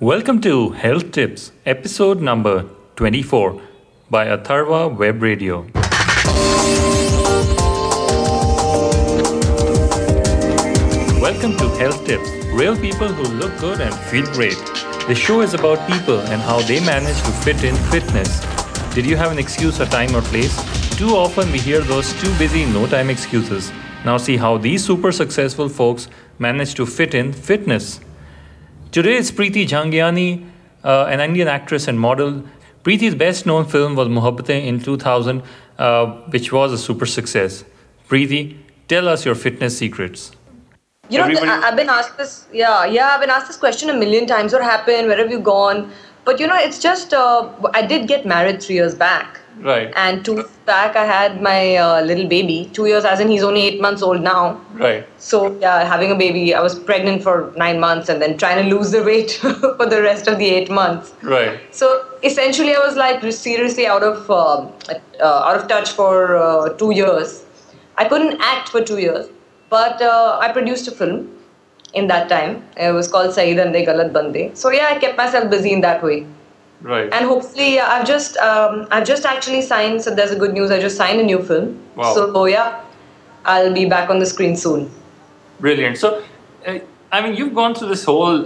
Welcome to Health Tips, episode number 24 by Atharva Web Radio. Welcome to Health Tips, real people who look good and feel great. The show is about people and how they manage to fit in fitness. Did you have an excuse for time or place? Too often we hear those too busy, no time excuses. Now see how these super successful folks manage to fit in fitness. Today it's Preeti Jhangiani, an Indian actress and model. Preeti's best known film was Mohabbatein in 2000, which was a super success. Preeti, tell us your fitness secrets. I've been asked this. I've been asked this question a million times. What happened? Where have you gone? But it's just I did get married 3 years back. Right. And 2 years back, I had my little baby. 2 years, as in he's only 8 months old now. Right. So having a baby, I was pregnant for 9 months and then trying to lose the weight for the rest of the 8 months. Right. So essentially, I was like seriously out of touch for 2 years. I couldn't act for 2 years. But I produced a film in that time. It was called Sahi Dhande Galat Bande. So I kept myself busy in that way. Right. And hopefully, I've just actually signed. So there's a good news. I just signed a new film. Wow. So I'll be back on the screen soon. Brilliant. So, you've gone through this whole,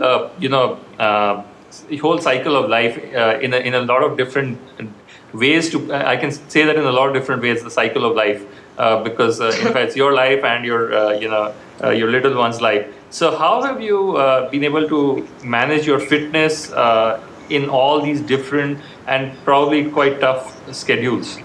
whole cycle of life in a lot of different ways. I can say that in a lot of different ways, the cycle of life. Because in fact it's your life and your little one's life. So how have you been able to manage your fitness in all these different and probably quite tough schedules?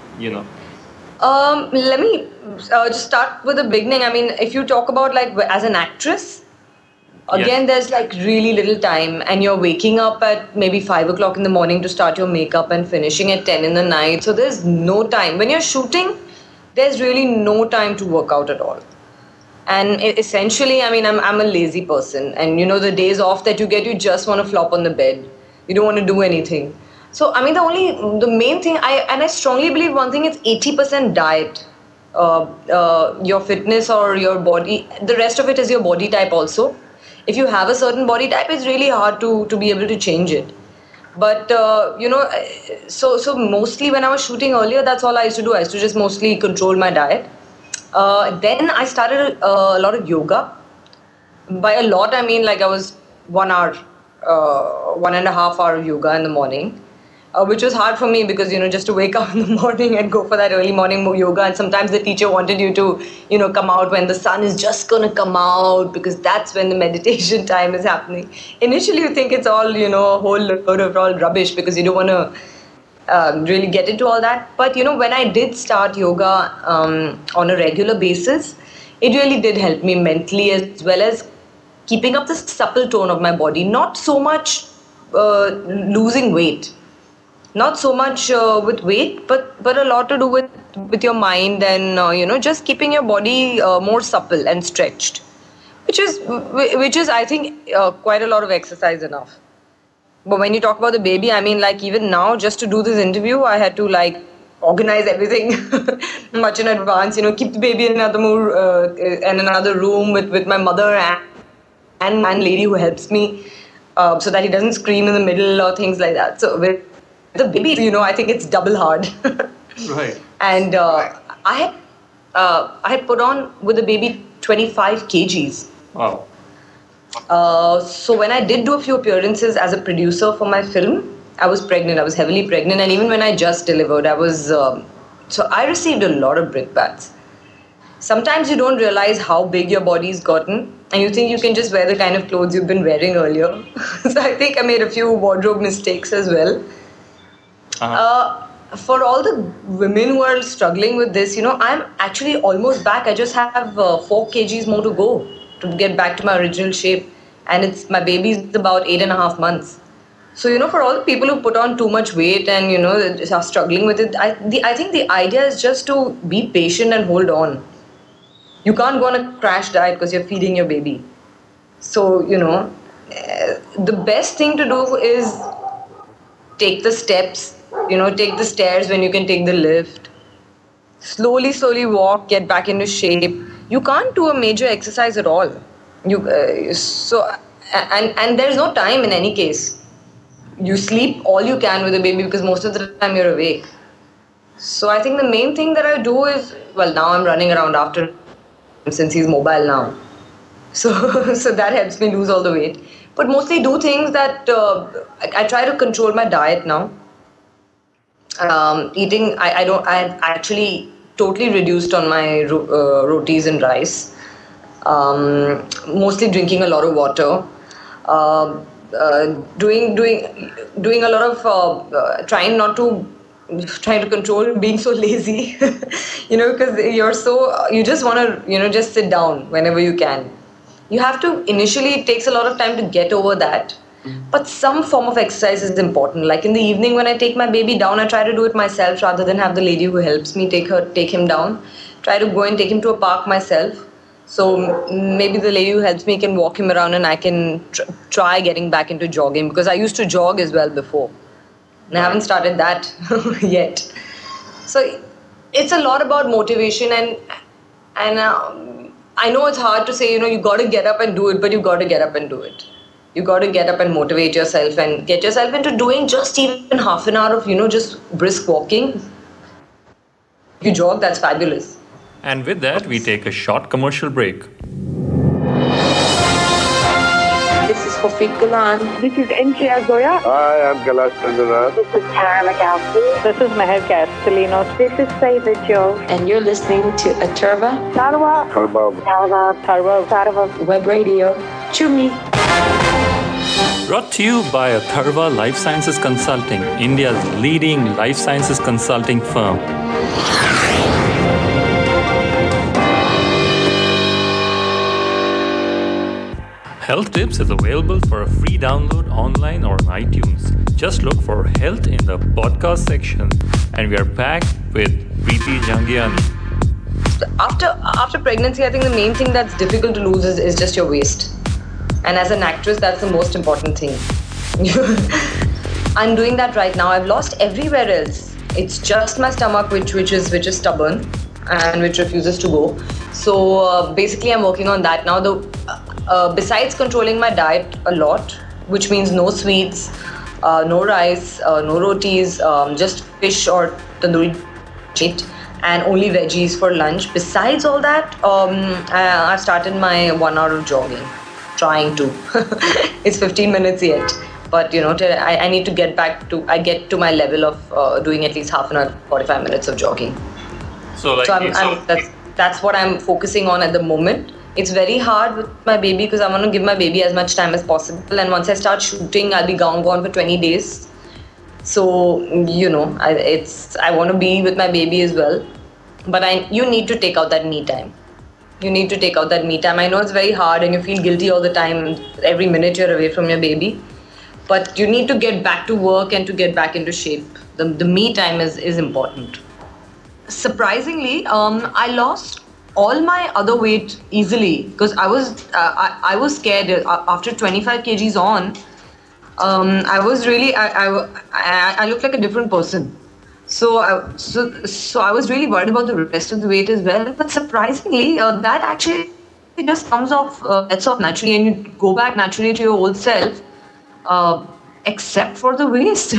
Let me just start with the beginning. I mean, if you talk about like as an actress, again, There's like really little time, and you're waking up at maybe 5 o'clock in the morning to start your makeup and finishing at 10 in the night. So there's no time when you're shooting. There's really no time to work out at all. And essentially, I'm a lazy person. And the days off that you get, you just want to flop on the bed. You don't want to do anything. So, the main thing, I strongly believe one thing, it's 80% diet. Your fitness or your body, the rest of it is your body type also. If you have a certain body type, it's really hard to be able to change it. But, so mostly when I was shooting earlier, that's all I used to do. I used to just mostly control my diet. Then I started a lot of yoga. By a lot, I mean like I was 1 hour, 1.5 hour yoga in the morning. Which was hard for me because, just to wake up in the morning and go for that early morning yoga. And sometimes the teacher wanted you to, come out when the sun is just going to come out because that's when the meditation time is happening. Initially, you think it's all, a whole load of all rubbish because you don't want to really get into all that. But, when I did start yoga on a regular basis, it really did help me mentally as well as keeping up the supple tone of my body. Not so much losing weight. Not so much with weight, but a lot to do with your mind and just keeping your body more supple and stretched, which is I think quite a lot of exercise enough. But when you talk about the baby, like even now, just to do this interview, I had to like organize everything much in advance. Keep the baby in another room with my mother and lady who helps me so that he doesn't scream in the middle or things like that. So with the baby, I think it's double hard. Right. And I had put on with the baby 25 kgs. Wow. So when I did do a few appearances as a producer for my film, I was pregnant. I was heavily pregnant. And even when I just delivered, I was... so I received a lot of brickbats. Sometimes you don't realize how big your body's gotten. And you think you can just wear the kind of clothes you've been wearing earlier. So I think I made a few wardrobe mistakes as well. For all the women who are struggling with this, I'm actually almost back. I just have 4 kgs more to go to get back to my original shape. And my baby's about 8.5 months. So, for all the people who put on too much weight and, are struggling with it, I think the idea is just to be patient and hold on. You can't go on a crash diet because you're feeding your baby. So, the best thing to do is take the steps. Take the stairs when you can take the lift. Slowly walk, get back into shape. You can't do a major exercise at all. And there's no time in any case. you sleep all you can with the baby because most of the time you're awake. So I think the main thing that I do is, well, now I'm running around after since he's mobile now. So so that helps me lose all the weight. But mostly do things that I try to control my diet now. Eating, I actually totally reduced on my rotis and rice. Mostly drinking a lot of water. Doing a lot of trying to control being so lazy, because you just want to, just sit down whenever you can. You have to, initially it takes a lot of time to get over that, but some form of exercise is important. Like in the evening when I take my baby down, I try to do it myself rather than have the lady who helps me take him down. Try to go and take him to a park myself. So maybe the lady who helps me can walk him around and I can try getting back into jogging, because I used to jog as well before. And I haven't started that yet. So it's a lot about motivation, and I know it's hard to say, you got to get up and do it, but you got to get up and do it. You got to get up and motivate yourself and get yourself into doing just even half an hour of, just brisk walking. If you jog, that's fabulous. And with that, we take a short commercial break. This is Hafid Gulan. This is NJ Azoya. Hi, I'm Kailash Chandra. This is Tara McAlpin. This is Meher Castellanos. This is Saida Joe. And you're listening to Atharva. Tarva. Web Radio. Chumi. Brought to you by Atharva Life Sciences Consulting, India's leading life sciences consulting firm. Health Tips is available for a free download online or on iTunes. Just look for Health in the podcast section. And we are back with Preeti Jangiani. After pregnancy, I think the main thing that's difficult to lose is just your waist. And as an actress, that's the most important thing. I'm doing that right now. I've lost everywhere else. It's just my stomach which is stubborn and which refuses to go. So basically, I'm working on that now. Besides controlling my diet a lot, which means no sweets, no rice, no rotis, just fish or tandoori meat, and only veggies for lunch. Besides all that, I started my 1 hour of jogging. Trying to. It's 15 minutes yet, but I need to get to my level of doing at least half an hour, 45 minutes of jogging. That's what I'm focusing on at the moment. It's very hard with my baby because I want to give my baby as much time as possible. And once I start shooting, I'll be gone for 20 days. So, I want to be with my baby as well. But you need to take out that me time. You need to take out that me time. I know it's very hard and you feel guilty all the time. Every minute you're away from your baby. But you need to get back to work and to get back into shape. The me time is important. Surprisingly, I lost all my other weight easily because I was scared after 25 kgs on. I was really I looked like a different person. So I was really worried about the rest of the weight as well. But surprisingly, that actually just comes off, lets off naturally, and you go back naturally to your old self, except for the waist.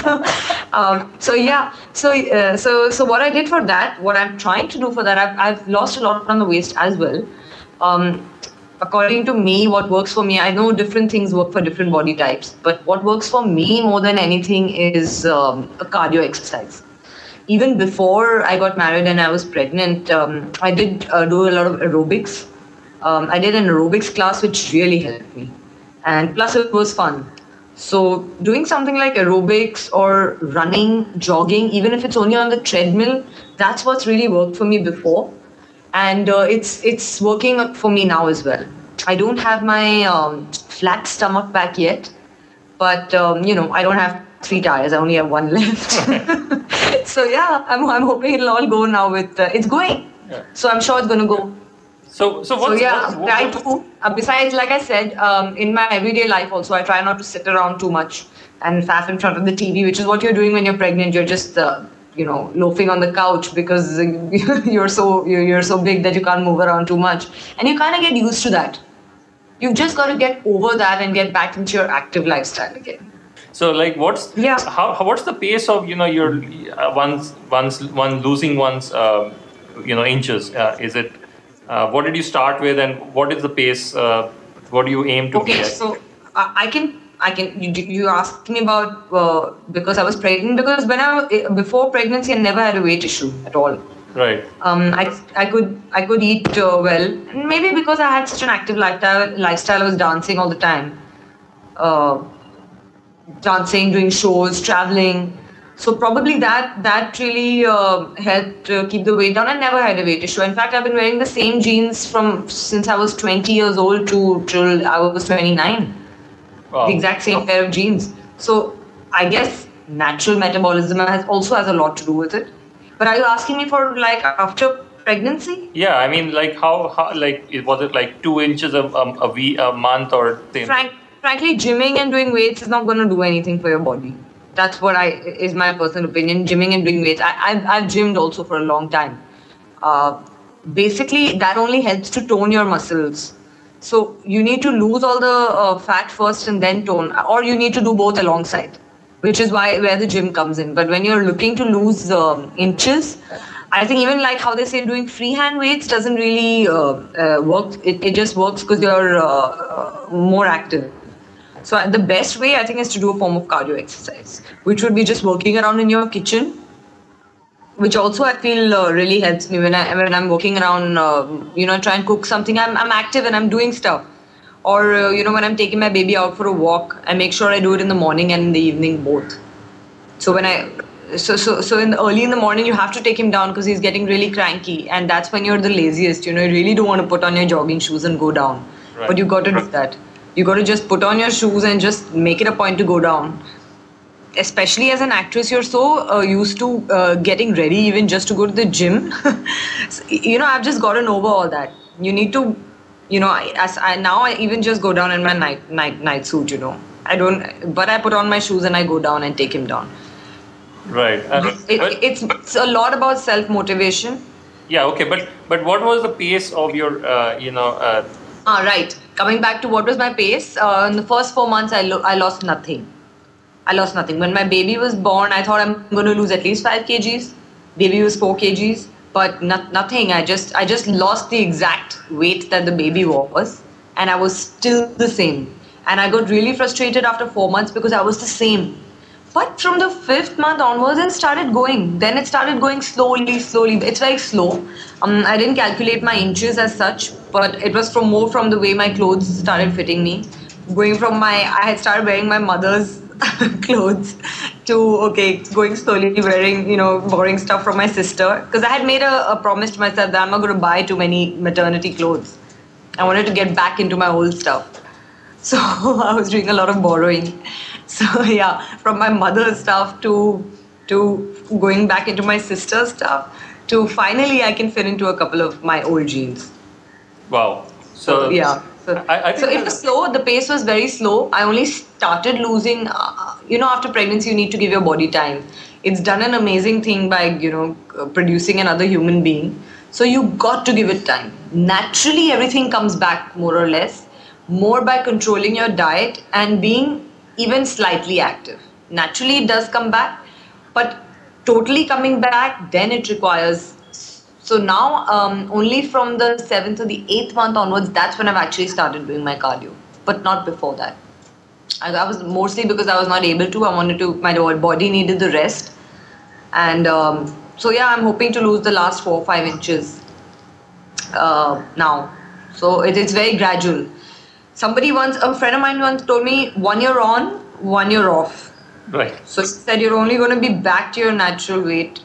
So what I did for that, what I'm trying to do for that, I've lost a lot on the waist as well. According to me, what works for me, I know different things work for different body types, but what works for me more than anything is a cardio exercise. Even before I got married and I was pregnant, I did do a lot of aerobics. I did an aerobics class which really helped me. And plus it was fun. So doing something like aerobics or running, jogging, even if it's only on the treadmill, that's what's really worked for me before. And it's working for me now as well. I don't have my flat stomach back yet, but I don't have 3 tires. I only have 1 left. So yeah, I'm hoping it'll all go now. It's going. Yeah. So I'm sure it's going to go. I do. Besides, like I said, in my everyday life also, I try not to sit around too much and faff in front of the TV, which is what you're doing when you're pregnant. You're just loafing on the couch because you're so big that you can't move around too much, and you kind of get used to that. You've just got to get over that and get back into your active lifestyle again. So, like, what's what's the pace of your one losing one's inches? Is it what did you start with, and what is the pace? What do you aim to get? So I can. You asked me about because I was pregnant. Because before pregnancy, I never had a weight issue at all. Right. I could eat well, and maybe because I had such an active lifestyle. I was dancing all the time. Dancing, doing shows, traveling. So probably that really helped keep the weight down. I never had a weight issue. In fact, I've been wearing the same jeans since I was 20 years old till I was 29. Wow. The exact same pair of jeans. So I guess natural metabolism also has a lot to do with it. But are you asking me for like after pregnancy? Yeah, I mean, like how like was it like 2 inches a month or thing? Frankly, gymming and doing weights is not going to do anything for your body. That's what is my personal opinion. Gymming and doing weights. I've gymmed also for a long time. Basically, that only helps to tone your muscles. So you need to lose all the fat first and then tone, or you need to do both alongside, which is where the gym comes in. But when you're looking to lose inches, I think even like how they say doing freehand weights doesn't really work. It just works because you're more active. So the best way I think is to do a form of cardio exercise, which would be just working around in your kitchen, which also I feel really helps me when I'm walking around, try and cook something. I'm active and I'm doing stuff. Or when I'm taking my baby out for a walk, I make sure I do it in the morning and in the evening both. So early in the morning you have to take him down because he's getting really cranky, and that's when you're the laziest. You really don't want to put on your jogging shoes and go down, right. But you got to do that. You got to just put on your shoes and just make it a point to go down. Especially as an actress, you're so used to getting ready even just to go to the gym. I've just gotten over all that. You need to, I even just go down in my night suit. But I put on my shoes and I go down and take him down. Right. It's a lot about self-motivation. Yeah. Okay. But what was the pace of your Right. Coming back to what was my pace, in the first 4 months, I lost nothing. When my baby was born, I thought I'm going to lose at least 5 kgs. Baby was 4 kgs, but nothing. I just lost the exact weight that the baby was, and I was still the same. And I got really frustrated after 4 months because I was the same. But from the 5th month onwards, it started going. Then it started going slowly. It's very slow. I didn't calculate my inches as such, but it was more from the way my clothes started fitting me. I had started wearing my mother's clothes to, going slowly wearing, boring stuff from my sister. Because I had made a promise to myself that I'm not going to buy too many maternity clothes. I wanted to get back into my old stuff. So I was doing a lot of borrowing. So yeah, from my mother's stuff to going back into my sister's stuff to finally I can fit into a couple of my old jeans. Wow. So yeah. I think it was slow. The pace was very slow. I only started losing, after pregnancy, you need to give your body time. It's done an amazing thing by, producing another human being. So you got to give it time. Naturally, everything comes back more or less, more by controlling your diet and being even slightly active. Naturally, it does come back, but totally coming back, then it requires. So now, only from the 7th or the 8th month onwards, that's when I've actually started doing my cardio, but not before that. I was mostly because I was not able to. My body needed the rest. And so yeah, I'm hoping to lose the last 4 or 5 inches now. So it's very gradual. A friend of mine once told me 1 year on, 1 year off. Right. So he said you're only going to be back to your natural weight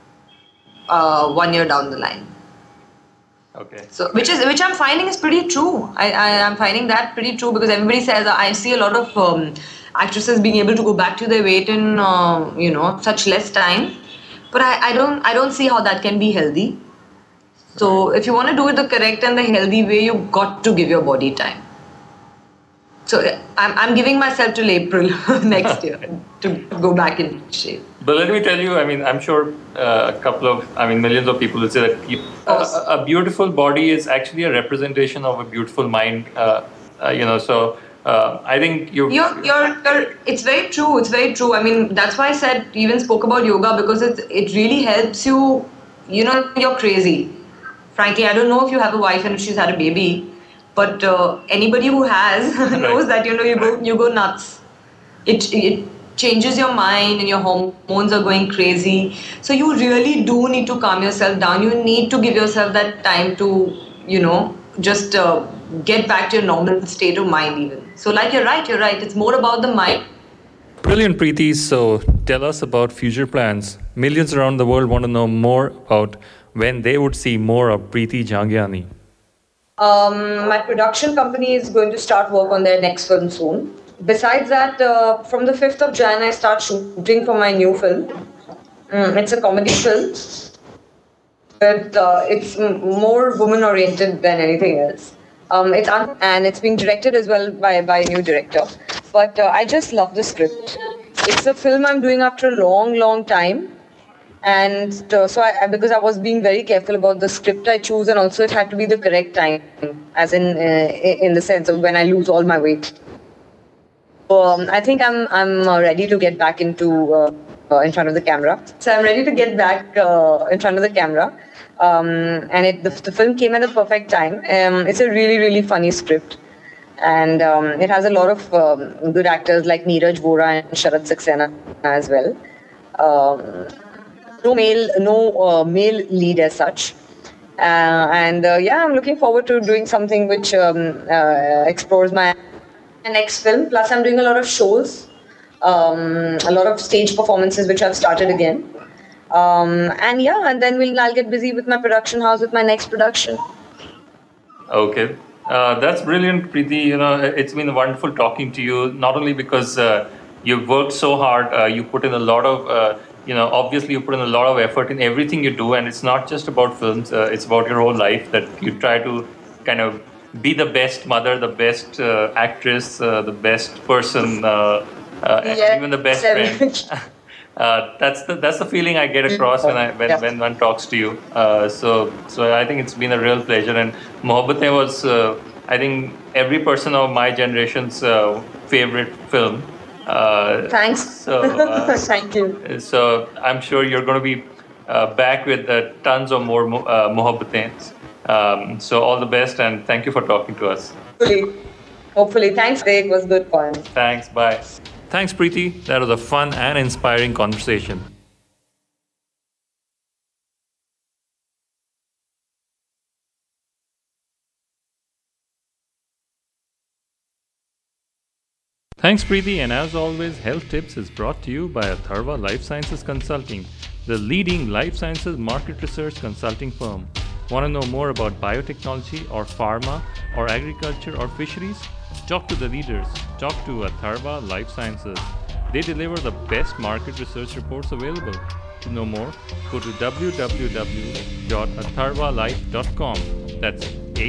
1 year down the line. Okay. So which I'm finding is pretty true. I'm finding that pretty true because everybody says I see a lot of actresses being able to go back to their weight in such less time, but I don't see how that can be healthy. So if you want to do it the correct and the healthy way, you got to give your body time. So I'm giving myself till April next year to go back in shape. But let me tell you, I'm sure millions of people will say that a beautiful body is actually a representation of a beautiful mind. So I think it's very true. It's very true. I mean, that's why I said, even spoke about yoga, because it really helps you. You know, you're crazy. Frankly, I don't know if you have a wife and if she's had a baby, but anybody who has knows that you go nuts. It changes your mind and your hormones are going crazy. So you really do need to calm yourself down. You need to give yourself that time to, just get back to your normal state of mind even. So like you're right. It's more about the mind. Brilliant, Preeti. So tell us about future plans. Millions around the world want to know more about when they would see more of Preeti Jhangiani. My production company is going to start work on their next film soon. Besides that, from the 5th of Jan, I start shooting for my new film. It's a comedy film, but it's more woman-oriented than anything else. And it's being directed as well by a new director. But I just love the script. It's a film I'm doing after a long, long time. And because I was being very careful about the script I choose, and also it had to be the correct time, as in the sense of when I lose all my weight. I think I'm ready to get back into in front of the camera. So I'm ready to get back in front of the camera. And the film came at a perfect time. It's a really, really funny script. And it has a lot of good actors like Neeraj Vora and Sharat Saxena as well. No male lead as such. I'm looking forward to doing something which explores my next film. Plus, I'm doing a lot of shows, a lot of stage performances which I've started again. And then I'll get busy with my production house with my next production. Okay. That's brilliant, Preeti. It's been wonderful talking to you, not only because you've worked so hard, you put in a lot of, obviously you put in a lot of effort in everything you do, and it's not just about films, it's about your whole life, that you try to kind of be the best mother, the best actress, the best person, even the best friend. That's the feeling I get across when one talks to you. So I think it's been a real pleasure. And Mohabbatein was, I think, every person of my generation's favorite film. Thanks. So thank you. So I'm sure you're going to be back with tons of more Mohabbateins. So all the best, and thank you for talking to us. Hopefully. Thanks, Ray. It was good fun. Thanks. Bye. Thanks, Preeti. That was a fun and inspiring conversation. Thanks, Preeti. And as always, Health Tips is brought to you by Atharva Life Sciences Consulting, the leading life sciences market research consulting firm. Want to know more about biotechnology or pharma or agriculture or fisheries? Talk to the leaders. Talk to Atharva Life Sciences. They deliver the best market research reports available. To know more, go to www.atharvalife.com. That's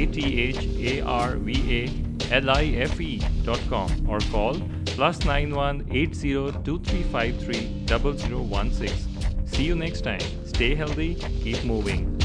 atharvalife.com, or call +91 80 2353 0016. See you next time. Stay healthy, keep moving.